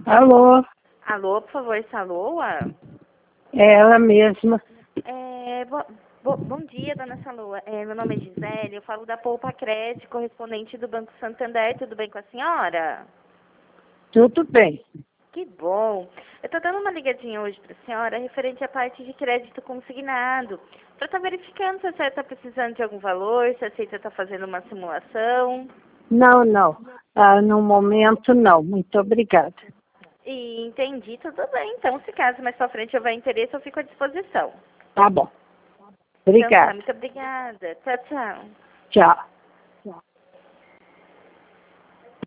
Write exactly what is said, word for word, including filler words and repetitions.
Alô, Alô, por favor, Saloa? é ela mesma. É, bo, bo, bom dia, dona Saloa. É, meu nome é Gisele, eu falo da Poupa Crédito, correspondente do Banco Santander. Tudo bem com a senhora? Tudo bem. Que bom. Eu estou dando uma ligadinha hoje para a senhora referente à parte de crédito consignado. Para estar verificando se a senhora está precisando de algum valor, se a senhora está fazendo uma simulação. Não, não. Ah, no momento, não. Muito obrigada. E entendi, tudo bem. Então, se caso mais para frente houver interesse, eu fico à disposição. Tá bom. Então, tá, Obrigada. muito obrigada. Tchau, tchau. Tchau.